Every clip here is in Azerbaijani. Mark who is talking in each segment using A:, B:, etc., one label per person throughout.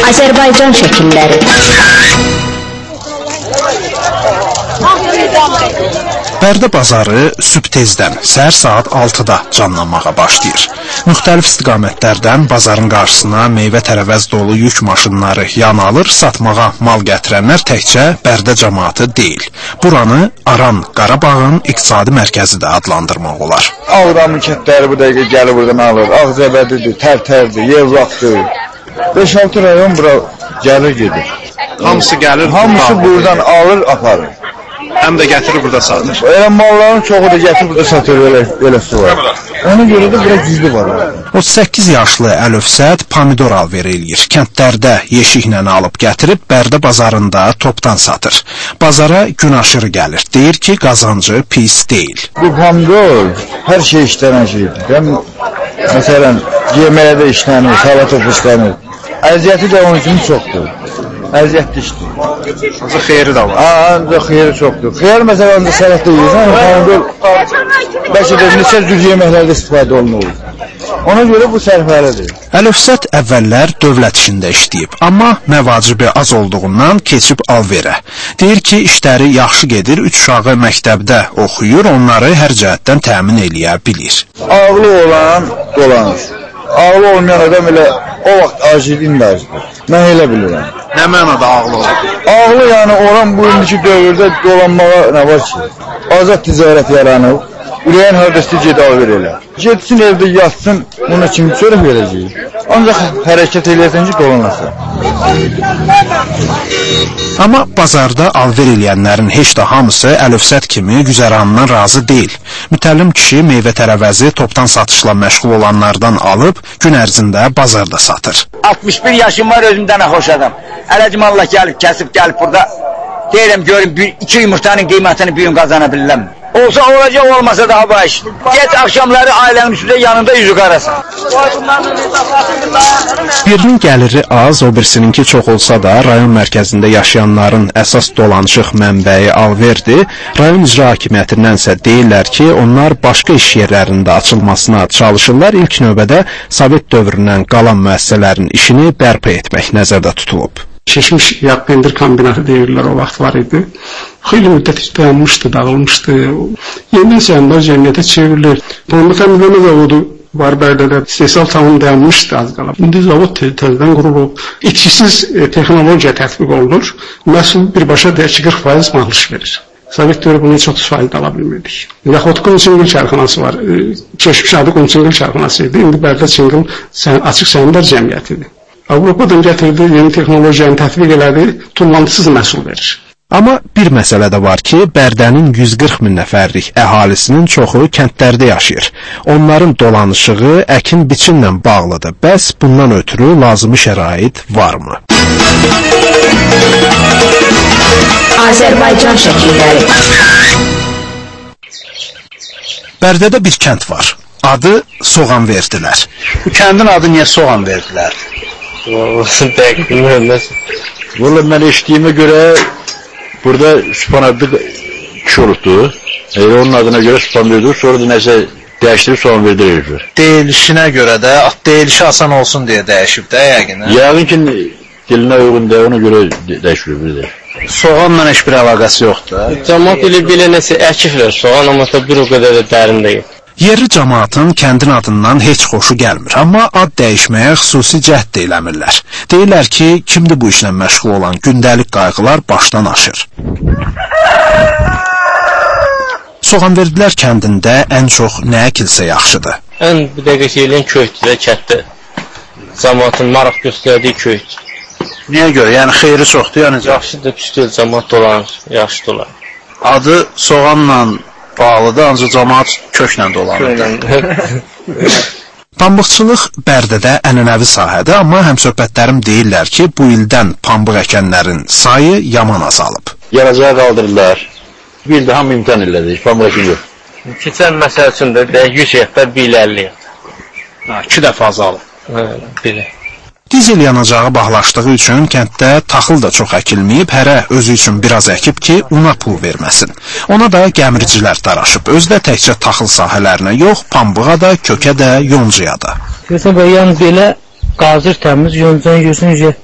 A: Azərbaycan şəkilləri.
B: Bərdə bazarı sübh tezdən, səhər saat 6-da canlanmağa başlayır. Müxtəlif istiqamətlərdən bazarın qarşısına meyvə-tərəvəz dolu yük maşınları yan alır, satmağa mal gətirənlər təkcə Bərdə cəmaatı deyil. Buranı Aran, Qarabağın iqtisadi mərkəzi də adlandırmaq olar.
C: Ağdamın kətləri bu dəqiqə gəlir buradan alır. Ağcabədidir, Tərtərdir, Yevlaqdır. 5-6 rayon bura gəlir gedir.
B: Hamısı gəlir,
C: hamısı buradan alır, aparır.
B: Həm də gətirir burada satır.
C: Elə malların çoxu da gətirib burada satır, eləsi var. Ona görə də bura gizli var.
B: 38 yaşlı Əlövsət pomidor alver eləyir. Kəndlərdə yeşiklə alıb gətirib Bərdə bazarında topdan satır. Bazara gün aşırı gəlir. Deyir ki, qazancı pis deyil.
C: Bu pomidor hər şey işlənən şeydir. Məsələn, yeməyə də işlənir, salata işlənir. Əziyyəti də onun üçün çoxdur. Əziyyətli işdir.
B: Ancaq xeyri də var.
C: Ancaq xeyri çoxdur. Xeyir məsələn də sənətdə yiyirsən, pomidor bəlkə də neçə cür yeməklərdə istifadə olunur. Ona görə bu sərfəlidir.
B: Əlövsət əvvəllər dövlət işində işləyib, amma məvacibi az olduğundan keçib alverə. Deyir ki, işləri yaxşı gedir, 3 uşağı məktəbdə oxuyur, onları hər cəhətdən təmin eləyə bilir.
C: Ağlı olan dolanır. Ağlı olmayan adam elə o vaxt acilin lazımdır. Mən elə bilirəm.
B: Nə mənada ağlı olur?
C: Ağlı yəni olan bu indiki dövrdə dolanmağa nə var ki? Azad ticarət yaranıb. Ürəyən hardasını gedə alır elə. Getsin evdə yatsın, buna kimi çörək verəcək. Ancaq hərəkət eləyəsən ki, dolanasın.
B: Amma bazarda alver eləyənlərin heç də hamısı Əlövsət kimi güzəranından razı deyil. Mütəllim kişi meyvə-tərəvəzi topdan satışla məşğul olanlardan alıb gün ərzində bazarda satır.
D: 61 yaşım var, özümdən xoş adam. Ələcim Allah gəlib, kəsib gəlib burada. Deyirəm, görün, 2 yumurtanın qiymətini bir gün qazana bilirəm. Olsa olacaq, olmasa daha baş. Geç axşamları ailənin üstündə yanında üzü qarasın.
B: Birinin gəliri az, o birisininki çox olsa da, rayon mərkəzində yaşayanların əsas dolanışıq mənbəyi alverdir. Rayon icra hakimiyyətindənsə deyirlər ki, onlar başqa iş yerlərində açılmasına çalışırlar. İlk növbədə Sovet dövründən qalan müəssisələrin işini bərpa etmək nəzərdə tutulub.
E: Şişmiş yağ pendir kombinatı deyirlər, o vaxt var idi. Xeyli müddət dayanmışdı, dağılmışdı. Yenidən səyanlar cəmiyyətə çevrilir. Pambıq təmizləmə zavodu var Bərdədə. İstehsal tamam dayanmışdı az qala. İndi zavod təzədən qurulub. İtkisiz texnologiya tətbiq olunur. Məhsul birbaşa 40% malış verir. Sovet dövrü bunu heç 30% ala bilmirdik. Yaxud Qonçingil çarxanası var. Keçmiş adı Qonçingil çarxanası idi. İndi Bərdə Çingil açıq səhmdar cəmiyyətidir. Avropadan gətirdi, yeni texnologiyanı tətbiq elədi, tullantısız məhsul verir.
B: Amma bir məsələ də var ki, Bərdənin 140 min nəfərlik əhalisinin çoxu kəndlərdə yaşayır. Onların dolanışığı əkin-biçinlə bağlıdır. Bəs bundan ötürü lazımi şərait varmı?
A: Azərbaycan şəkilləri.
B: Bərdədə bir kənd var. Adı Soğan verdilər.
F: Bu kəndin adı niyə Soğan verdilər?
C: Valla mən eşitdiyimə görə burada Sübhan adlı kişi olubdu. Onun adına görə Sübhan verdir, sonra da nəsə dəyişdirib Soğan verdirir.
F: Deyilişinə görə də, deyilişi asan olsun deyə dəyişib də yəqin.
C: Yəqin ki, dilinə uyğun da ona görə dəyişdir.
F: Soğanla heç bir əlaqəsi yoxdur.
G: Cəmaat elə nəsə əkiflər soğan, amma bir o qədər də dərin deyil.
B: Yerli cəmaatın kəndin adından heç xoşu gəlmir, amma ad dəyişməyə xüsusi cəhd də eləmirlər. Deyirlər ki, kimdir bu işlə məşğul olan gündəlik qayğılar başdan aşır. Soğanverdilər kəndində ən çox nə əkilsə yaxşıdır?
G: Ən bir dəqiq eləyən köydür və kətdir. Cəmaatın maraq göstərdiyi köyd.
F: Niyə görə? Yəni xeyri çoxdur, yəni
G: yaxşıdır, püstür, cəmaat dolanır, yaxşı dolanır.
F: Adı soğanla bağlıdır, ancaq cəmaat köklə dolanır.
B: Pambıqçılıq Bərdədə ənənəvi sahədir, amma həmsöhbətlərim deyirlər ki, bu ildən pambıq əkənlərin sayı yaman azalıb.
C: Yaracağı qaldırırlar. Bir ildə hamı imtihan elədik, pambıq əkən yox.
G: Keçən məsəl üçün də 100 hektar 150.
F: 2 dəfə azalıb.
G: Belə.
B: Dizel yanacağı bağlaşdığı üçün kənddə taxıl da çox əkilməyib, hərə özü üçün biraz əkib ki, una pul verməsin. Ona da gəmiricilər daraşıb, özdə təkcə taxıl sahələrinə yox, pambığa da, kökə də, yoncaya da.
H: Görsən, yalnız belə qazır təmiz, yoncan görsən,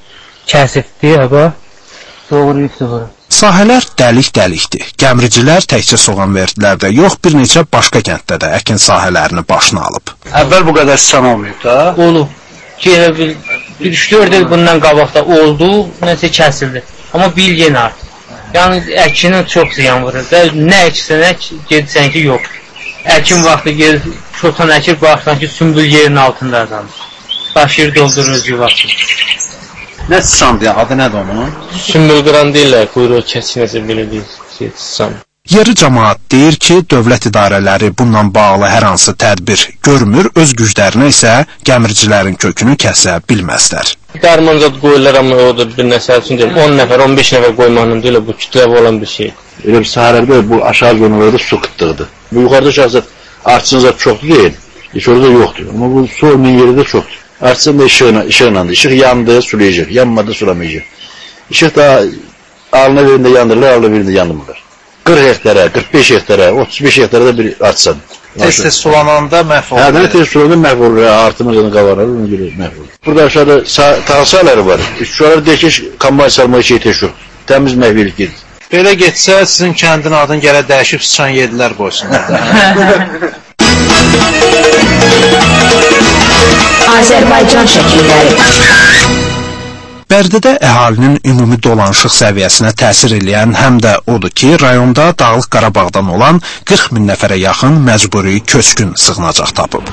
H: kəsibdir, hava. Doğru.
B: Sahələr dəlik-dəlikdir. Gəmiricilər təkcə soğan verdilər də yox, bir neçə başqa kənddə də əkin sahələrini başına alıb.
F: Əvvəl bu qədər sıçan olmayıb da?
H: Olub. 3-4 il bundan qabaqda oldu, nəsə kəsildi. Amma bir yenə artıq. Yəni əkinin çox ziyan vurur da. Nə əksən ək, gedirsən ki, yox. Əkin vaxtı gedir, çotan əkir, baxsan ki, sümbül yerin altında azalır. Daşıyır, doldurur özü vaxtı.
F: Nə sıçandı ya? Adı nədir onun?
G: Sümbül qıran deyirlər, quyruğu kəsinəcə belə bir şey sıçan.
B: Yerli cəmaət deyir ki, dövlət idarələri bundan bağlı hər hansı tədbir görmür, öz güclərinə isə gəmiricilərin kökünü kəsə bilməzlər.
G: Dərmanca qoyurlar, amma o da bir nəsə üçün deyim, 10 nəfər, 15 nəfər qoymaqla deyil, bu kütləvi olan bir şey.
I: Elə bir sahələrdə bu aşağı zonalarda su qıtlıqdır. Bu yuxarıda şəxsən artçınızda çoxdur deyil, heç orada yoxdur. Amma bu su olmayan yerdə çoxdur. Artçın da işıqlandı. İşıq yandı, sulayacaq. Yanmadı, sulamayacaq. İşıq da alına birində yandırırlar, alına birində yanmırlar. 40 hektara, 45 hektara, 35 hektara da bir artsan.
F: Tez-tez sulananda məhv olur.
I: Hə, tez sulananda məhv olur. Artımızını qavarır, ona görə məhv olur. Burada aşağıda tahsaları var. Şuraları deyək ki, kombayn salmaya şey tez yoxdur. Təmiz məhvilik gedir.
F: Belə getsə, sizin kəndin adını gələ dəyişib sıçan yedilər qoysunlar.
A: Azərbaycan şəkilləri.
B: Bərdədə əhalinin ümumi dolanışıq səviyyəsinə təsir eləyən həm də odur ki, rayonda Dağlıq Qarabağdan olan 40 min nəfərə yaxın məcburi köçkün sığınacaq tapıb.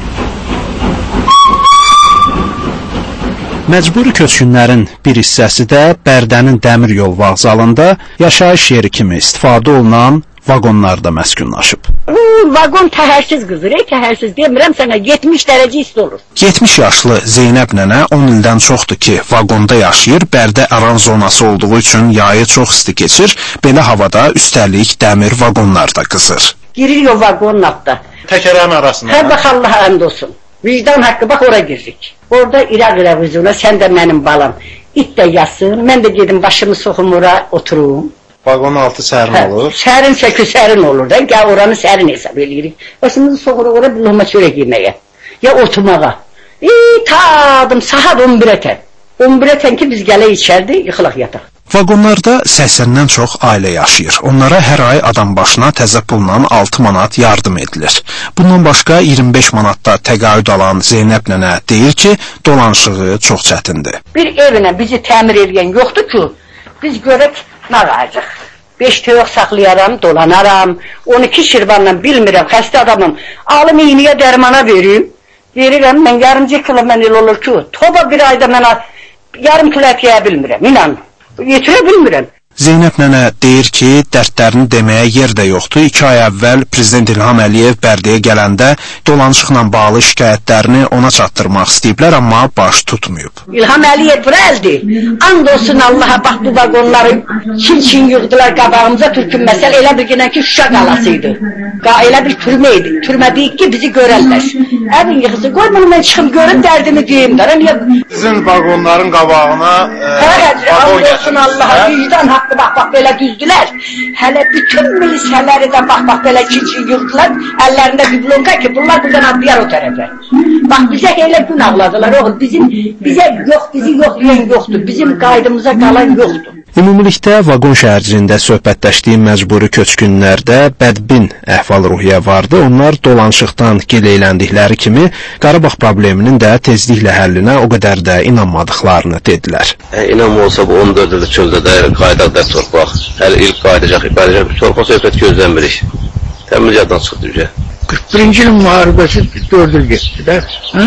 B: Məcburi köçkünlərin bir hissəsi də Bərdənin dəmir yol vağzalında yaşayış yeri kimi istifadə olunan vaqonlarda məskunlaşıb.
J: Vaqon təhərsiz qızır, təhərsiz demirəm sənə 70 dərəcə isti olur.
B: 70 yaşlı Zeynəb nənə 10 ildən çoxdur ki, vaqonda yaşayır, Bərdə aran zonası olduğu üçün yayı çox isti keçir, belə havada üstəlik dəmir vaqonlar da qızır.
J: Girir o vaqonun altda.
F: Təkərlərin arasında.
J: Hə, bax Allaha həmd olsun. Vicdan haqqı, bax ora giririk. Orada İraq televiziyona, sən də mənim balam, it də yatsın, mən də gedim başımı soxum ora oturum.
F: Vaqonun altı sərin olur.
J: Sərinsə ki, sərin olur da, gəl oranı sərin hesab edirik. Başımızı soxuruq ora bir lokma çörək yeməyə, ya oturmağa. Tadım saat 11-ə 11-ə ki, biz gələk içərdə, yıxılaq yataq.
B: Vaqonlarda 80-dən çox ailə yaşayır. Onlara hər ay adam başına təzə pulla 6 manat yardım edilir. Bundan başqa 25 manatda təqaüd alan Zeynəb nənə deyir ki, dolanışığı çox çətindir.
J: Bir evinə bizi təmir edən yoxdur ki, biz görək nə qalacaq. 5 toyuq saxlayaram, dolanaram, 12 şirvanla bilmirəm, xəstə adamım. Alım iğniyə dərmana verirəm, mən yarımcı kilo mən el olur ki, toba bir ayda mənə yarım kilo ət yeyə bilmirəm, inan. Yetirə bilmirəm.
B: Zeynəb nənə deyir ki, dərdlərini deməyə yer də yoxdur. 2 ay əvvəl Prezident İlham Əliyev Bərdəyə gələndə dolanışıqla bağlı şikayətlərini ona çatdırmaq istəyiblər, amma baş tutmayıb.
J: İlham Əliyev rəzdi. And olsun Allaha, bax bu vaqonları çin-çin yığdılar qabağımıza, türkün məsəl elə bir günə ki, Şuşa qalasıydı. Elə bir türmə idi. Türmə deyik ki, bizi görərlər. Əvin yıxısı, qoy bunu mən çıxım görüm, dərdimi deyim də.
F: Sizin vaqonların qabağına
J: and olsun Allaha, vicdan haqqı, bax belə düzdülər. Hələ bütün milisələri də bax belə çin-çin yığdılar. Əllərində diplomka ki, bunlar bizdən adlayar o tərəfə. Bax, bizə elə gün ağladılar, oğul. Bizə yox, bizi yoxlayan yoxdur. Bizim qaydımıza qalan yoxdur.
B: Ümumilikdə vaqon şəhərciyində söhbətləşdiyim məcburi köçkünlərdə bədbin əhval-ruhiyyə vardı. Onlar dolanışıqdan gileylendikləri kimi Qarabağ probleminin də tezliklə həllinə o qədər də inanmadıqlarını dedilər.
K: İnanma olsa bu 14 ildə çöldə də qaydaq da torpaq. Hələ ilk qaydacaq. Torpaq söhbət gözləmirik. Təmiz yaddan çıxdı üzə.
L: 41-ci ilin müharibəsi 4 il geçti də.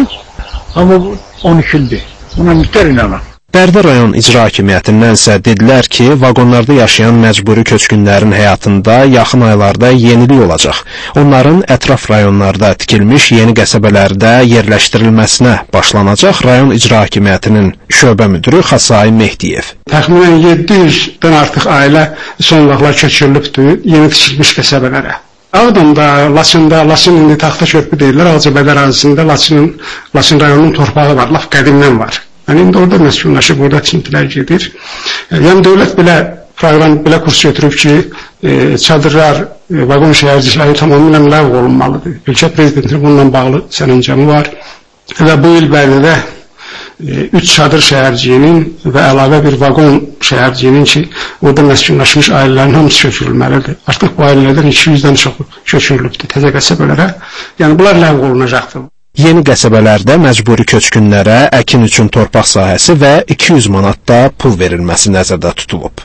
L: Amma bu 12 ildir. Buna mütər inanan.
B: Bərdə rayon icra hakimiyyətindənsə dedilər ki, vaqonlarda yaşayan məcburi köçkünlərin həyatında yaxın aylarda yenilik olacaq. Onların ətraf rayonlarda tikilmiş yeni qəsəbələrdə yerləşdirilməsinə başlanacaq. Rayon icra hakimiyyətinin şöbə müdürü Xasay Mehdiyev.
E: Təxminən 700-dən artıq ailə son vaxtlar köçürülübdür yeni tikilmiş qəsəbələrə. Ağdamda, Laçında, Laçın indi taxta körpü deyirlər, Ağcabədi ərazisində Laçın rayonunun torpağı var, laf qədimdən var. Yəni, indi orada məskunlaşıb, orada tikintilər gedir. Yəni, dövlət belə proqram, belə kurs götürüb ki, çadırlar, vaqon şəhərcilikləri tamamilə ləğv olunmalıdır. Ölkə prezidentinin bununla bağlı sərəncamı var və bu il Bərdədə 3 çadır şəhərciyinin və əlavə bir vaqon şəhərciyinin ki, orada məskunlaşmış ailələrin hamısı köçürülməlidir. Artıq bu ailələrdən 200-dən çox köçürülübdür təzə qəsəbələrə. Yəni bunlar ləğv olunacaqdır.
B: Yeni qəsəbələrdə məcburi köçkünlərə əkin üçün torpaq sahəsi və 200 manat da pul verilməsi nəzərdə tutulub.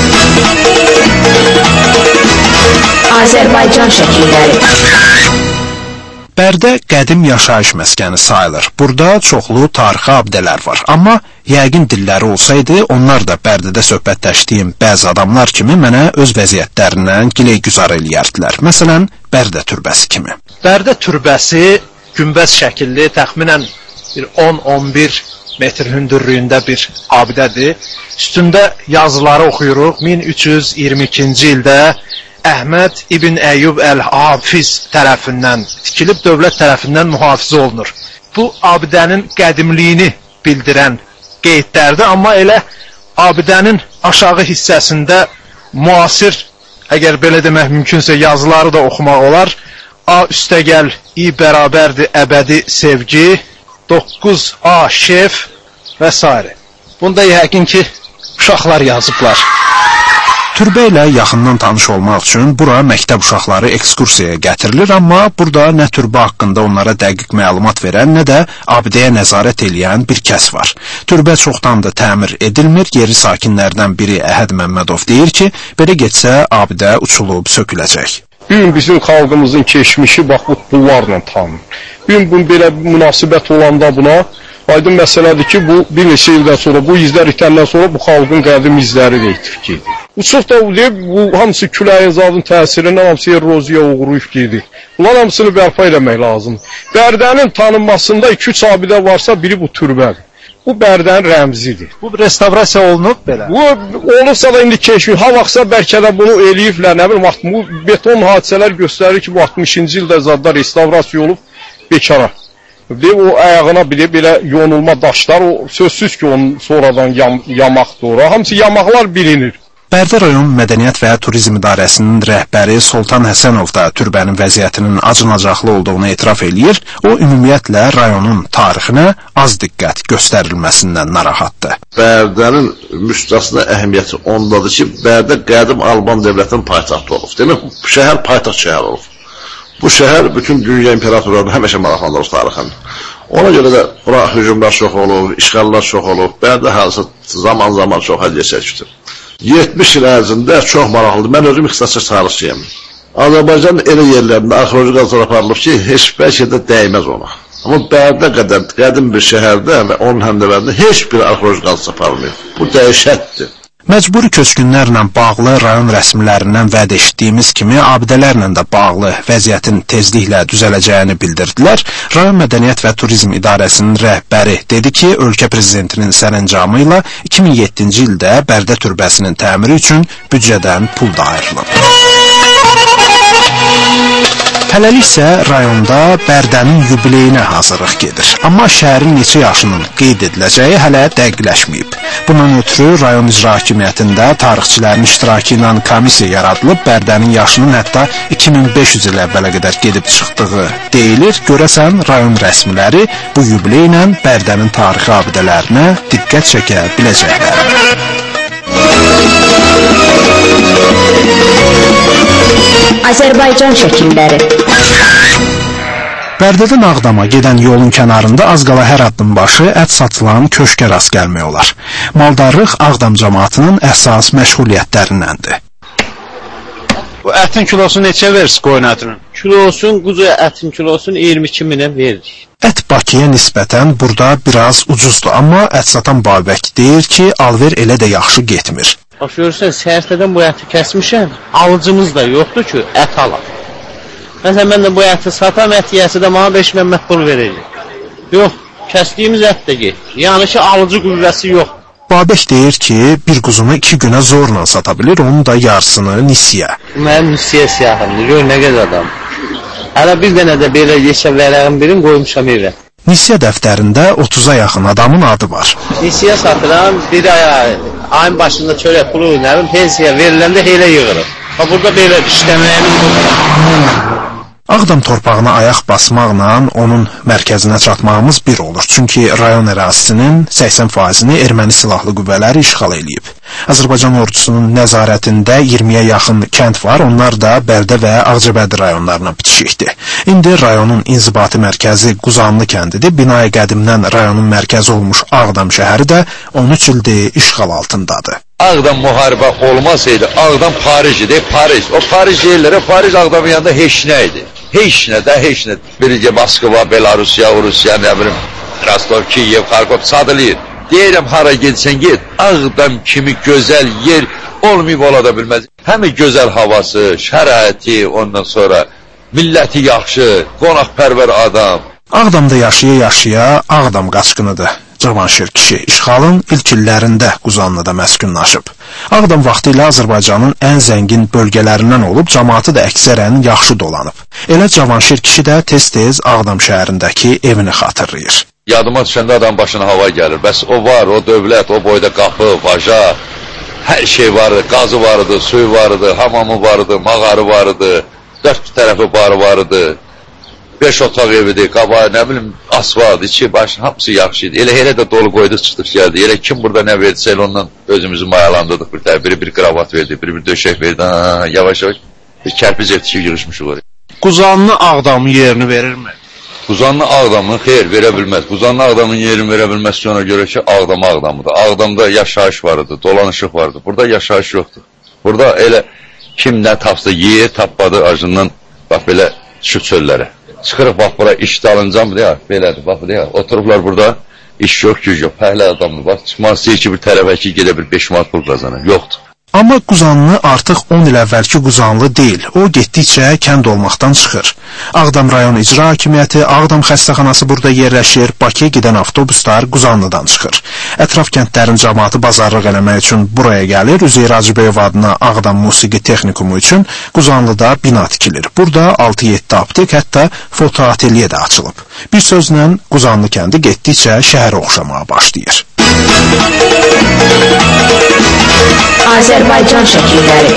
A: Azərbaycan şəkilləri.
B: Bərdə qədim yaşayış məskəni sayılır. Burada çoxlu tarixi abidələr var. Amma yəqin dilləri olsaydı, onlar da Bərdədə söhbət təşdiyim bəzi adamlar kimi mənə öz vəziyyətlərindən giləy-güzar eləyərdilər. Məsələn, Bərdə türbəsi kimi.
F: Bərdə türbəsi günbəz şəkilli, təxminən 10-11 metr hündürlüyündə bir abidədir. Üstündə yazıları oxuyuruq. 1322-ci ildə Əhməd İbn Əyyub Əl-Hafiz tərəfindən tikilib, dövlət tərəfindən mühafizə olunur. Bu abidənin qədimliyini bildirən qeydlərdir, amma elə abidənin aşağı hissəsində müasir, əgər belə demək mümkünsə, yazıları da oxumaq olar. A üstəgəl, İ bərabərdir əbədi sevgi, 9A şef və s. Bunda yəqin ki, uşaqlar yazıblar.
B: Türbə ilə yaxından tanış olmaq üçün bura məktəb uşaqları ekskursiyaya gətirilir, amma burada nə türbə haqqında onlara dəqiq məlumat verən, nə də abidəyə nəzarət eləyən bir kəs var. Türbə çoxdandır təmir edilmir, yeri sakinlərdən biri Əhəd Məmmədov deyir ki, belə getsə abidə uçulub söküləcək.
M: Bugün bizim xalqımızın keçmişi bax bu pullarla tanınır. Bugün belə münasibət olanda buna aydın məsələdir ki, bu bir neçə ildən sonra, bu izlər itəndən sonra bu xalqın qədim izləri də itirkidir. Uçuq da bu hamısı küləyin zadın təsirindən hamısı eroziya uğrayıb gedir. Bunlar hamısını bərpa eləmək lazımdır. Bərdənin tanınmasında 2-3 abidə varsa biri bu türbədir. Bu Bərdənin rəmzidir.
F: Bu restavrasiya olunub belə?
M: Bu olursa da indi keşif, ha vaxtsa bəlkə də bunu eləyiblər, nə bilim, bu beton hadisələr göstərir ki, bu 60-cı ildə zadda restavrasiya olub bekara. O ayağına belə yonulma daşlar, o sözsüz ki, onun sonradan yamaqdır ora. Hamısı yamaqlar bilinir.
B: Bərdə rayon Mədəniyyət və Turizm İdarəsinin rəhbəri Soltan Həsənov da türbənin vəziyyətinin acınacaqlı olduğunu etiraf eləyir. O, ümumiyyətlə rayonun tarixinə az diqqət göstərilməsindən narahatdır.
I: Bərdənin müstəsna əhəmiyyəti ondadır ki, Bərdə qədim Alban dövlətinin paytaxtı olub. Demək, şəhər paytaxt şəhər olub. Bu şəhər bütün dünya imperatorlarını həmişə maraqlandırır tarixini. Ona görə də bura hücumlar çox olub, işğallar çox olub. Bərdə halsı zaman-zaman çox əziyyət çəkir. 70 il ərzində çox maraqlıdır. Mən özüm ixtisasçı tarixçiyəm. Azərbaycanın elə yerlərində arxeoloji qazılar aparılıb ki, heç bəlkə də dəymez ona. Amma Bərdə qədər qədim bir şəhərdə və onun həmdəvərində heç bir arxeoloji qazısı aparılmıyor. Bu dəhşətdir.
B: Məcburi köçkünlərlə bağlı rayon rəsmilərindən vəd etdiyimiz kimi abidələrlə də bağlı vəziyyətin tezliklə düzələcəyini bildirdilər. Rayon Mədəniyyət və Turizm İdarəsinin rəhbəri dedi ki, ölkə prezidentinin sərəncamı ilə 2007-ci ildə Bərdə türbəsinin təmiri üçün büdcədən pul da ayrılıb. Hələlik isə rayonda Bərdənin yubileyinə hazırlıq gedir. Amma şəhərin neçə yaşının qeyd ediləcəyi hələ dəqiqləşməyib. Bundan ötürü rayon icra hakimiyyətində tarixçilərin iştirakı ilə komissiya yaradılıb, Bərdənin yaşının hətta 2500 il əvvələ qədər gedib çıxdığı deyilir. Görəsən, rayon rəsmiləri bu yubileylə Bərdənin tarixi abidələrinə diqqət çəkə biləcəklər.
A: Azərbaycan şəkilləri.
B: Bərdədən Ağdama gedən yolun kənarında az qala hər addım başı ət satılan köşkə rast gəlmək olar. Maldarlıq Ağdam cəmaatının əsas məşğuliyyətlərindəndir.
F: Bu ətin kilosu neçə verir qoyun ətinin?
G: Quzu ətin kilosunu 22 minə veririk.
B: Ət Bakıya nisbətən burada biraz ucuzdur, amma ət satan Babək deyir ki, alver elə də yaxşı getmir.
G: Bax görürsən, səhərtədən bu əti kəsmişəm, alıcımız da yoxdur ki, ət alaq. Məsələn, mən də bu əti satam, ət yiyəsi də bana 5 məmmət pul verəcək. Yox, kəsdiyimiz ət də getmir. Yəni ki, alıcı qüvvəsi yox.
B: Babək deyir ki, bir quzunu 2 günə zorla sata bilir, onun da yarısını nisiyə.
G: Mənim nisiyə siyahımdır, gör nə qədər adam. Hələ bir dənə də belə yeşə vərəğin birini qoymuşam evə.
B: Nisiyə dəftərində 30-a yaxın adamın adı var.
G: Nisiyə satıram, bir ayın başında çörək pulu oynarım, pensiya veriləndə elə yığırım. Burada belə işləməyimiz olur.
B: Ağdam torpağına ayaq basmaqla onun mərkəzinə çatmağımız bir olur. Çünki rayon ərazisinin 80%-ni erməni silahlı qüvvələri işğal eləyib. Azərbaycan ordusunun nəzarətində 20-yə yaxın kənd var, onlar da Bərdə və Ağcabədi rayonlarına bitişikdir. İndi rayonun inzibati mərkəzi Quzanlı kəndidir. Binayı qədimdən rayonun mərkəzi olmuş Ağdam şəhəri də 13 ildir işğal altındadır.
N: Ağdam müharibə olmasaydı, Ağdam Paris idi, Paris. O Paris yerlərə, Paris Ağdamın yanında heç nə idi. Heç nə də, heç nə. Biricə Moskva, Belarusiya, Rusiya, nə bilim, Rostov, Kiyev, Kharkov sadılıyır. Deyirəm, hara getsən get, Ağdam kimi gözəl yer olmayıb ola da bilməz. Həmi gözəl havası, şəraiti, ondan sonra milləti yaxşı, qonaqpərvər adam.
B: Ağdamda yaşaya-yaşaya Ağdam qaçqınıdır. Cavanşir kişi işğalın ilk illərində Quzanlıda məskunlaşıb. Ağdam vaxtilə Azərbaycanın ən zəngin bölgələrindən olub, cəmaatı da əksərən yaxşı dolanıb. Elə Cavanşir kişi də tez-tez Ağdam şəhərindəki evini xatırlayır.
N: Yadıma düşəndə adam başına hava gəlir. Bəs o var, o dövlət, o boyda qapı, vaja, hər şey vardı. Qazı vardı, suyu vardı, hamamı vardı, mağarı vardı, dörd tərəfi barı vardı. 5 otaq evidir, qabağı, nə bilim, asfalt, içi, başın, hamısı yaxşı idi. Elə də dolu qoyduq, çıxdıq gəldi. Elə kim burada nə verdisə, elə ondan özümüzü mayalandırdıq bir tərəf. Biri bir kravat verdi, biri bir döşək verdi. Yavaş-yavaş bir kərpiz ev tikib yığışmışıq oraya.
F: Quzanlı Ağdamın yerini verirmi?
N: Quzanlı Ağdamın xeyr, verə bilməz. Quzanlı Ağdamın yerini verə bilməz ki, ona görə ki, Ağdam Ağdamıdır. Ağdamda yaşayış vardı, dolanışıq vardı. Burada yaşayış yoxdur. Burada elə kim nə tapsa, yer tapmadı acından, bax belə çıxıb çöllərə. Çıxırıq, bax, bura iş dalıncan, deyək, belədir, bax, deyək, oturublar burada, iş yox, güc yox, pəhlə adamdır, bax, çıxmaq istəyir ki, bir tərəfə ki, gedə bir 5 manat pul qazanır, yoxdur.
B: Amma Quzanlı artıq 10 il əvvəlki Quzanlı deyil, o getdikcə kənd olmaqdan çıxır. Ağdam rayon icra hakimiyyəti, Ağdam xəstəxanası burada yerləşir, Bakıya gedən avtobuslar Quzanlıdan çıxır. Ətraf kəndlərin cəmaatı bazarlıq eləmək üçün buraya gəlir, Üzeyir Hacıbəyov adına Ağdam Musiqi Texnikumu üçün Quzanlıda bina tikilir. Burada 6-7 aptek, hətta foto ateliye də açılıb. Bir sözlə Quzanlı kəndi getdikcə şəhərə oxşamağa başlayır.
A: Azərbaycan şəkilləri.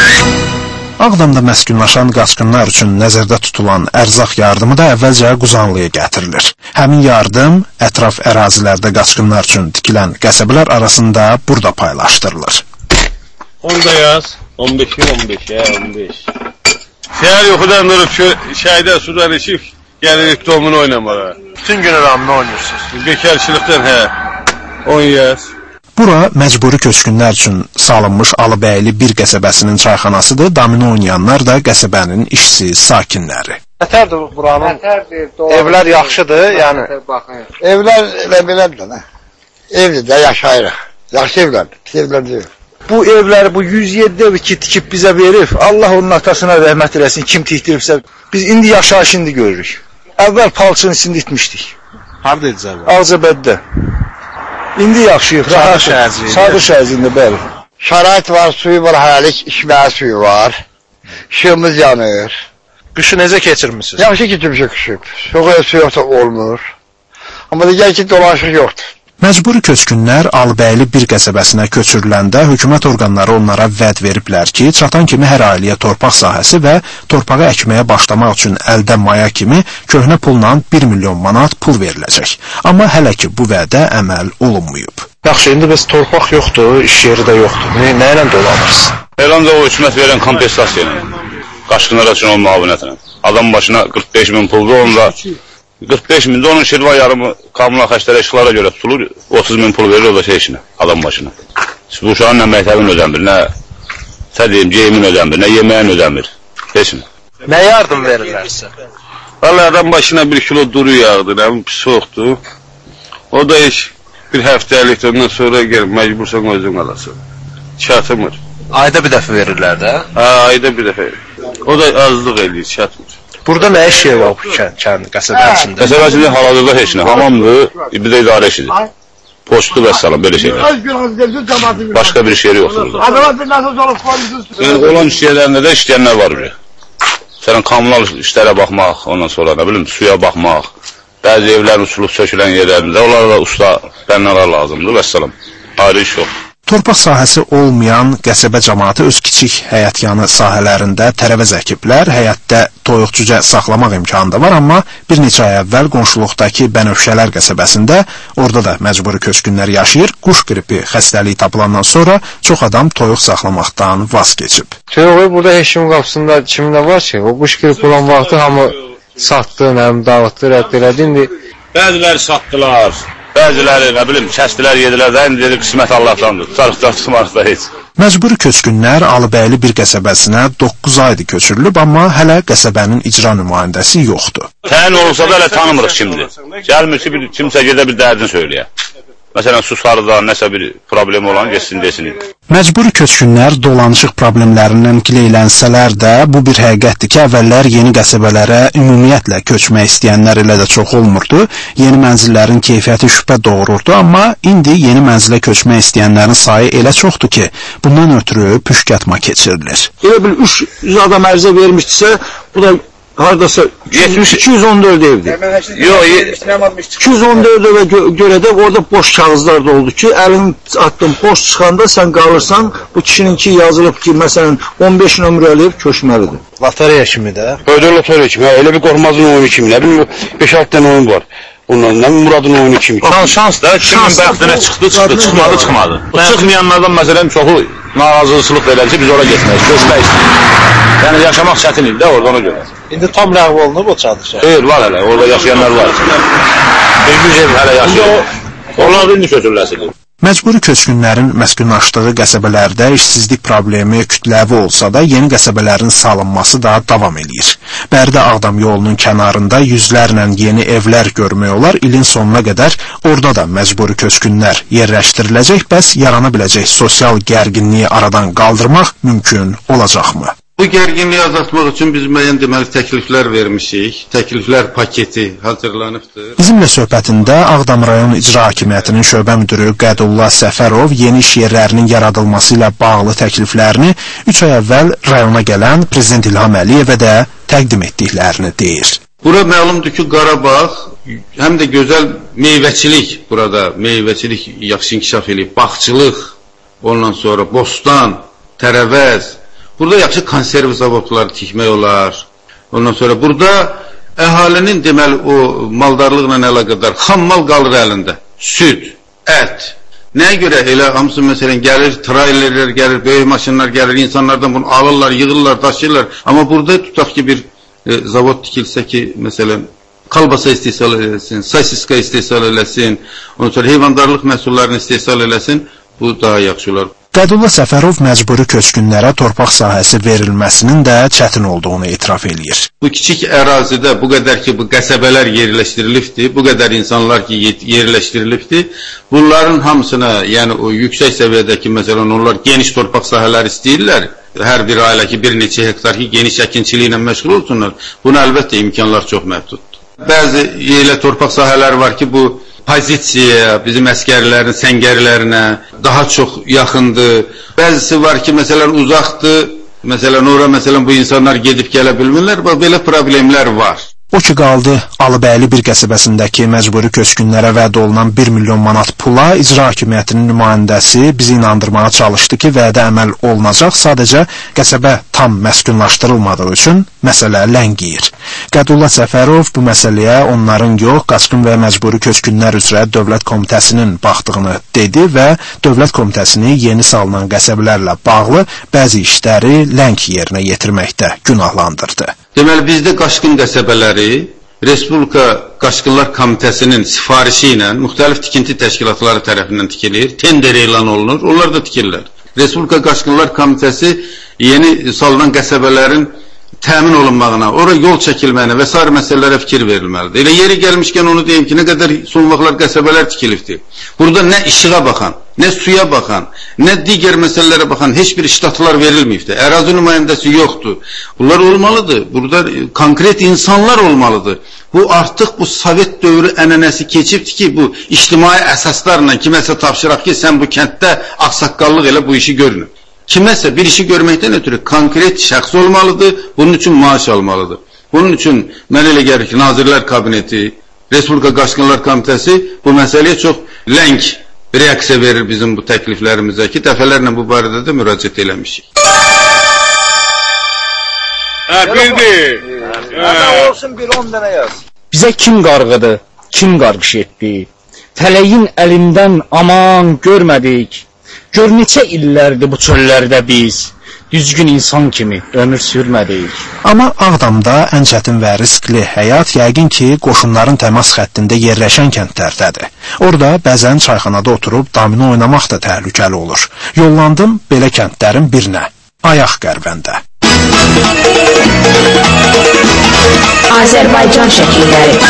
B: Ağdamda məskunlaşan qaçqınlar üçün nəzərdə tutulan ərzaq yardımı da əvvəlcə Quzanlıya gətirilir. Həmin yardım ətraf ərazilərdə qaçqınlar üçün tikilən qəsəbələr arasında burada paylaşdırılır.
O: 10-da yaz, 15-i 15. Şəhər yoxudan durub şəhədə sudan içib, gəlirik domunu oynamağa.
F: Bütün gün ramını oynuyorsunuz.
O: Bekarçılıqdan, 10 yaz.
B: Bura məcburi köçkünlər üçün salınmış Alıbəyli bir qəsəbəsinin çayxanasıdır. Domino oynayanlar da qəsəbənin işsiz sakinləri.
F: Nətərdir buranın? Evlər yaxşıdır, yəni.
L: Evlər elə belədir də. Evdir də yaşayırıq. Yaxşı evlərdir, pis evlər deyil.
C: Bu evləri, bu 107 evi ki, tikib bizə verib, Allah onun atasına rəhmət eləsin, kim tikdiribsə, biz indi yaşayışını görürük. Əvvəl palçının içində itmişdik.
F: Harada edəcək?
C: Ağcabədidə. İndi yaxşıyıq, rahat Sadır şəhərində, bəli.
L: Şərait var, suyu var, hələlik içməyə suyu var. İşığımız yanır.
F: Qışı necə keçirmişsiniz?
L: Yaxşı keçirmişik qışı. Soğuq su yoxsa olmur. Amma digər ki, dolanışıq yoxdur.
B: Məcburi köçkünlər Alıbəyli bir qəsəbəsinə köçürüləndə hökumət orqanları onlara vəd veriblər ki, çatan kimi hər ailəyə torpaq sahəsi və torpağı əkməyə başlamaq üçün əldə maya kimi köhnə pulla 1 milyon manat pul veriləcək. Amma hələ ki bu vədə əməl olunmayıb.
F: Yaxşı, indi bəs torpaq yoxdur, iş yeri də yoxdur. Nə ilə dolanırsınız?
O: Elanda o hükümət verən kompensasiya ilə, qaçqınlara üçün o müavinətlə. Adam başına 45 min puldur, onda 45 mində onun şirva yarımı kamuna xəstələ işıqlara görə tutulur, 30 min pul verir o da işinə, adam başına. Bu uşağın nə məktəbin ödəmir, nə geyimin ödəmir, nə yeməyin ödəmir, heç mi?
F: Nə yardım verirlər sizə?
O: Valla adam başına 1 kilo duru yağdı, nə soğukdur. O da iş bir həftəlik, ondan sonra gəlib məcbursan özün alasın. Çatmır.
F: Ayda bir dəfə verirlər də?
O: Ayda bir dəfə. O da azlıq eləyir, çatmır.
F: Burada nə iş yeri var bu kənd qəsəbə içində?
O: Qəsəbə içində hal-hazırda heç nə. Hamamdır, bir də idarə işidir. Poçtu və salam, belə şeylər. Başqa bir iş yeri yoxdur. Olan iş yerlərində də işləyənlər var buraya. Sənin kommunal işlərə baxmaq, ondan sonra nə bilim, suya baxmaq, bəzi evlərin usulub sökülən yerlərində, onlara da usta bənnalar lazımdır və salam. Ayrı iş yox.
B: Torpaq sahəsi olmayan qəsəbə cəmaatı öz kiçik həyətyanı sahələrində tərəvəz əkiblər, həyətdə toyuq-cücə saxlamaq imkanı da var, amma bir neçə ay əvvəl qonşuluqdakı Bənövşələr qəsəbəsində, orada da məcburi köçkünlər yaşayır, quş qripi xəstəliyi tapılandan sonra çox adam toyuq saxlamaqdan vaz keçib.
P: Toyuğu burada heç kimin qapısında kimdə var ki, o quş qripi olan vaxtı hamı satdı, dağıtdı, rədd elədi. İndi
O: bəziləri satdılar. Bəziləri, nə bilim, kəsdilər, yedilər də, indi dedi, qismət Allahdandır. Tutmarıq da heç.
B: Məcburi köçkünlər Alıbəyli bir qəsəbəsinə 9 aydır köçürülüb, amma hələ qəsəbənin icra nümayəndəsi yoxdur.
O: Təyin olsa da hələ tanımırıq kimdir. Gəlmir ki, kimsə gedə bir dərdini söyləyə. Məsələn, susarda nəsə bir problem olan geçsin desin.
B: Məcburi köçkünlər dolanışıq problemlərindən giləylənсələr də, bu bir həqiqətdir ki, əvvəllər yeni qəsəbələrə ümumiyyətlə köçmək istəyənlər elə də çox olmurdu. Yeni mənzillərin keyfiyyəti şübhə doğururdu, amma indi yeni mənzilə köçmək istəyənlərin sayı elə çoxdur ki, bundan ötürü püşkətma keçirilir.
L: Elə bil 300 adam ərizə vermişdisə, bu da hardasa 214 evdir.
O: Yox,
L: 214 evə görə də orada boş kağızlar da oldu ki, əlin atdın boş çıxanda sən qalırsan, bu kişininki yazılıb ki, məsələn 15 nömrə eləyib köçməlidir.
I: Lotereya kimi də. Ödə lotereya kimi. Elə bir qorxmazın oyunu kimi. Nə bilim 5-6 dənə oyun var. Ondan nə Muradın oyunu kimi.
O: Şans da kimin bəxtinə çıxdı, çıxmadı. Çıxmayanlardan məsələn çoxu narazılıqçılıq elədi ki, biz ora getmək, köçmək istəyirik. Yəni yaşamaq çətin idi də orada ona görə.
F: İndi tam ləğv olunub o çadırlar.
O: Xeyr, var hələ, orada yaşayanlar var. Bir 100 ev hələ yaşayır. Onlar indi köçürüləsidir.
B: Məcburi köçkünlərin məskunlaşdığı qəsəbələrdə işsizlik problemi kütləvi olsa da, yeni qəsəbələrin salınması da davam edir. Bərdə-Ağdam yolunun kənarında yüzlərlə yeni evlər görmək olar, ilin sonuna qədər orada da məcburi köçkünlər yerləşdiriləcək, bəs yarana biləcək sosial gərginliyi aradan qaldırmaq mümkün olacaqmı?
Q: Bu gərginliyi azaltmaq üçün biz müəyyən deməli təkliflər vermişik. Təkliflər paketi hazırlanıbdır.
B: Bizimlə söhbətində Ağdam rayon icra hakimiyyətinin şöbə müdürü Qədullah Səfərov yeni iş yerlərinin yaradılması ilə bağlı təkliflərini 3 ay əvvəl rayona gələn Prezident İlham Əliyevə də təqdim etdiklərini deyir.
Q: Bura məlumdur ki, Qarabağ həm də gözəl meyvəçilik, burada meyvəçilik yaxşı inkişaf edib, bağçılıq, ondan sonra bostan, tərəvəz. Burada yaxşı konserv zavodları tikmək olar. Ondan sonra burada əhalinin deməli o maldarlıqla əlaqədar xam mal qalır əlində. Süd, ət. Nəyə görə elə hamısı məsələn gəlir, trailerlər gəlir, böyük maşınlar gəlir, insanlardan bunu alırlar, yığırlar, daşıyırlar. Amma burada tutaq ki bir zavod tikilsə ki, məsələn kalbasa istehsal eləsin, sosiska istehsal eləsin, ondan sonra heyvandarlıq məhsullarını istehsal eləsin, bu daha yaxşı olar.
B: Qədullah Səfərov məcburi köçkünlərə torpaq sahəsi verilməsinin də çətin olduğunu etiraf eləyir.
Q: Bu kiçik ərazidə bu qədər ki, bu qəsəbələr yerləşdirilibdir, bu qədər insanlar ki, yerləşdirilibdir, bunların hamısına, yəni o yüksək səviyyədəki, məsələn, onlar geniş torpaq sahələri istəyirlər, hər bir ailə ki, bir neçə hektar ki, geniş əkinçiliklə məşğul olsunlar, buna əlbəttə imkanlar çox məhduddur. Bəzi yerlə torpaq sahələri var ki, bu pozisiyaya, bizim əskərlərin səngərlərinə daha çox yaxındır. Bəzisi var ki, məsələn, uzaqdır. Məsələn, ora məsələn bu insanlar gedib gələ bilmirlər. Belə problemlər var.
B: O ki qaldı, Alıbəyli bir qəsəbəsindəki məcburi köçkünlərə vəd olunan 1 milyon manat pula icra hakimiyyətinin nümayəndəsi bizi inandırmağa çalışdı ki, vədə əməl olunacaq, sadəcə qəsəbə tam məskunlaşdırılmadığı üçün məsələ ləngiyir. Qədullah Səfərov bu məsələyə onların yox, qaçqın və məcburi köçkünlər üzrə Dövlət Komitəsinin baxdığını dedi və Dövlət Komitəsini yeni salınan qəsəbələrlə bağlı bəzi işləri ləng yerinə yetirməkdə günahlandırdı.
Q: Deməli, bizdə qaçqın qəsəbələri Respublika Qaçqınlar Komitəsinin sifarişi ilə müxtəlif tikinti təşkilatları tərəfindən tikilir, tender elan olunur, onlar da tikirlər. Respublika Qaçqınlar Komitəsi yeni salınan qəsəbələrin təmin olunmağına, ora yol çəkilməyinə və sair məsələlərə fikir verilməlidir. Elə yeri gəlmişkən onu deyim ki, nə qədər son vaxtlar qəsəbələr tikilibdir. Burada nə işığa baxan, nə suya baxan, nə digər məsələlərə baxan heç bir ştatlar verilməyibdir. Ərazi nümayəndəsi yoxdur. Bunlar olmalıdır. Burada konkret insanlar olmalıdır. Bu artıq bu Sovet dövrü ənənəsi keçibdir ki, bu ictimai əsaslarla kiməsə tapşıraq ki, sən bu kənddə ağsaqqallıq elə bu işi görünür. Kiməsə bir işi görməkdən ötürü konkret şəxs olmalıdır, bunun üçün maaş almalıdır. Bunun üçün mən elə gəlir ki, Nazirlər Kabineti, Respublika Qaçqınlar Komitəsi bu məsələyə çox ləng reaksiya verir bizim bu təkliflərimizə ki, dəfələrlə bu barədə də müraciət eləmişik.
L: Bildir. Olsun bir 10 dənə yaz.
R: Bizə kim qarğıdı, kim qarğış etdi? Fələyin əlindən aman görmədik. Gör neçə illərdir bu çöllərdə biz düzgün insan kimi ömür sürmədik.
B: Amma Ağdamda ən çətin və riskli həyat yəqin ki, qoşunların təmas xəttində yerləşən kəndlərdədir. Orada bəzən çayxanada oturub domino oynamaq da təhlükəli olur. Yollandım belə kəndlərin birinə, Ayaq Qərbəndə.
A: Azərbaycan şəkilləri.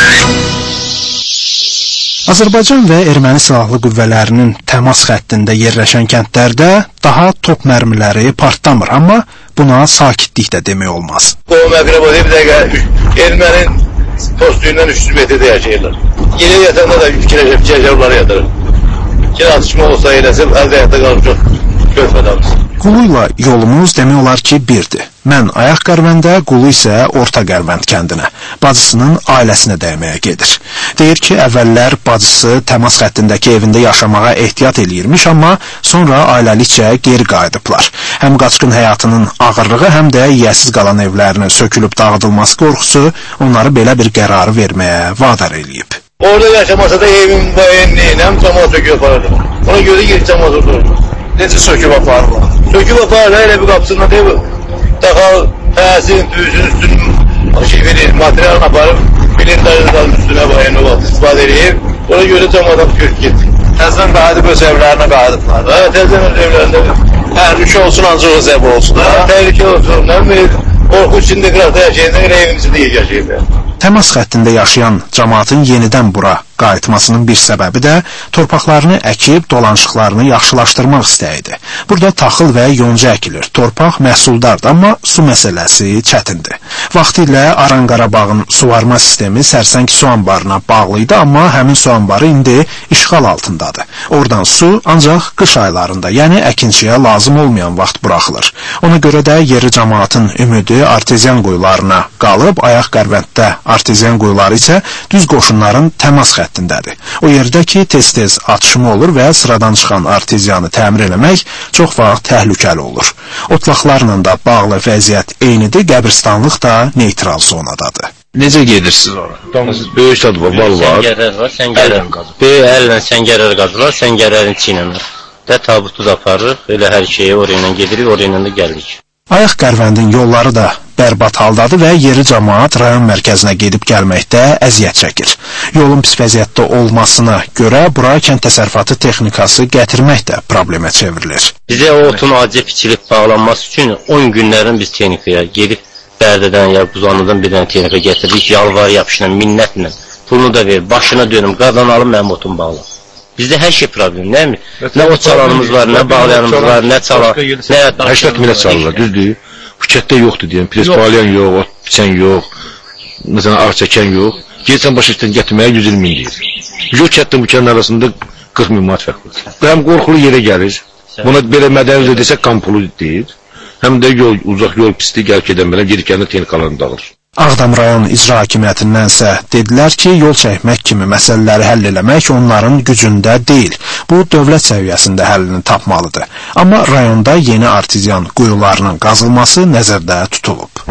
B: Azərbaycan və erməni silahlı qüvvələrinin təmas xəttində yerləşən kəndlərdə daha top mərmiləri partlamır, amma buna sakitlik də demək olmaz.
I: O məqrəb o bir dəqiqə ermənin postuyundan 300 metrdə yaşayırlar. Yine yatanda da fikirləşəbləri yatırır. Ki, atışma olsa eləsin, əldə həyatda qalıb çox görmədəmiz.
B: Quluyla yolumuz demək olar ki, birdir. Mən Ayaq Qərbəndə, Qulu isə Orta Qərbənd kəndinə, bacısının ailəsinə dəyməyə gedir. Deyir ki, əvvəllər bacısı təmas xəttindəki evində yaşamağa ehtiyat eləyirmiş, amma sonra ailəlikcə geri qayıdıblar. Həm qaçqın həyatının ağırlığı, həm də yiyəsiz qalan evlərinin sökülüb dağıdılması qorxusu onları belə bir qərarı verməyə vadar eləyib.
I: Orada yaşamasa da evin bayınlığıyla cama söküb aparırdı. Ona görə geri cama sökürdü. Necə söküb aparırlar? Söküb aparırlar, elə bir qapısından deyib, Taxal, təsin, düzün, üstün verir, materialını aparıb, bilindarından üstünə bayını istifadə edib, ona görə camadan görüb getdik.
L: Təzdən qayıdıb öz evlərinə qayıdıblar.
I: Təzdən öz evlərində.
L: Təhlükə olsun, ancaq öz ev olsun.
I: Təhlükə olsun, qorxu içində qıraqda yaşayanda evin içində yaşayıb.
B: Təmas xəttində yaşayan cəmaatın yenidən bura qayıtmasının bir səbəbi də torpaqlarını əkib dolanışıqlarını yaxşılaşdırmaq istəyidir. Burada taxıl və yonca əkilir. Torpaq məhsuldardır, amma su məsələsi çətindir. Vaxtilə Aran Qarabağın suvarma sistemi Sərsəng su anbarına bağlı idi, amma həmin su anbarı indi işğal altındadır. Oradan su ancaq qış aylarında, yəni əkinçiyə lazım olmayan vaxt buraxılır. Ona görə də yeri cəmaatın ümidi arteziyan quyularına qalıb, Ayaq Qərbənddə arteziyan quyuları isə düz qoşunların təmas xəttindədir. O yerdə ki, tez-tez atışma olur və sıradan çıxan arteziyanı təmir eləmək çox vaxt təhlükəli olur. Otlaqlarla da bağlı vəziyyət eynidir, qəbirstanlıq da neytral zonadadır.
I: Necə gedirsiniz ora? Böyük sad var, bal var.
G: Səngərlər var, səngərlər qazır. Böyük əllə səngərlər qazırlar, səngərlərin içi ilə. Və tabutu da aparırıq, elə hər şeyi oraya gedirik, oraya da gəlirik.
B: Ayaq Qərbəndin yolları da bərbad haldadır və yeri cəmaat rayon mərkəzinə gedib gəlməkdə əziyyət çəkir. Yolun pis vəziyyətdə olmasına görə bura kənd təsərrüfatı texnikası gətirmək də problemə çevrilir.
G: Bizə o otun acı biçilib bağlanması üçün 10 günlərin biz texnikaya gedib Bərdədən ya Buzanlıdan bir dənə texnika getiririk, yalvar yapışla, minnətlə, pulunu da ver, başına dönüm, qadan alım, mənim otum bağla. Bizdə hər şey problem, nə mi? Nə o çalanımız var, nə bağlayanımız var, nə çalan, nə...
I: 80 milət çalırlar, düzdür? Bu kətdə yoxdur deyəm, prespaliyan yox, ot biçən yox, məsələn, ağ çəkən yox. Gelsən baş işdən gətirməyə 120 min deyir. Yox kətdə bu kənin arasında 40 min manat fərqlidir. Həm qorxulu yerə gəlir, buna belə mədəni desək kampulu deyir, həm də yol, uzaq yol pisdir, gəlib gedən belə gedikəndə texnikalarını dağılır.
B: Ağdam rayon icra hakimiyyətindənsə dedilər ki, yol çəkmək kimi məsələləri həll eləmək onların gücündə deyil. Bu, dövlət səviyyəsində həllini tapmalıdır. Amma rayonda yeni arteziyan quyularının qazılması nəzərdə tutulub.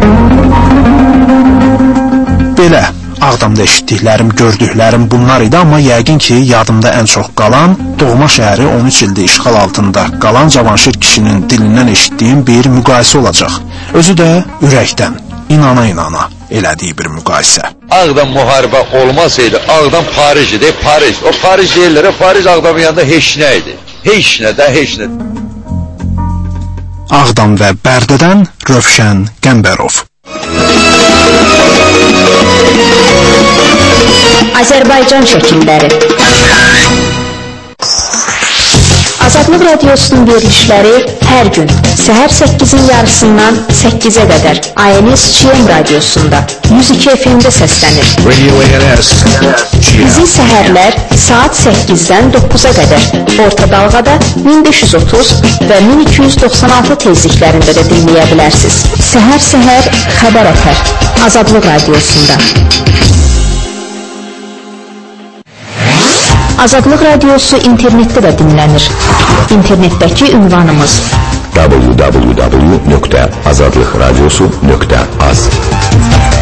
B: Belə, Ağdamda eşitdiklərim, gördüklərim bunlar idi, amma yəqin ki, yadımda ən çox qalan, doğma şəhəri 13 ildir işğal altında qalan Cavanşir kişinin dilindən eşitdiyim bir müqayisə olacaq. Özü də ürəkdən. İnana-inana elədiyi bir müqayisə.
N: Ağdam müharibə olmasaydı, Ağdam Paris idi, Paris. O Paris deyirlər, Paris Ağdamın yanında heç nə idi. Heç nə də, heç nə.
B: Ağdam və Bərdədən Rövşən Qəmbərov.
A: Azərbaycan şəkilləri. Azadlıq Radiosunun verilişləri hər gün səhər 8-in yarısından 8-ə qədər ANS-CM radiosunda 102 FM-də səslənir. Bizi səhərlər saat 8-dən 9-a qədər orta dalğada 1530 və 1296 tezliklərində də dinləyə bilərsiniz. Səhər-səhər xəbər ətər Azadlıq Radiosunda. Azadlıq Radiosu internetdə də dinlənir. İnternetdəki ünvanımız
S: www.azadlıqradiosu.az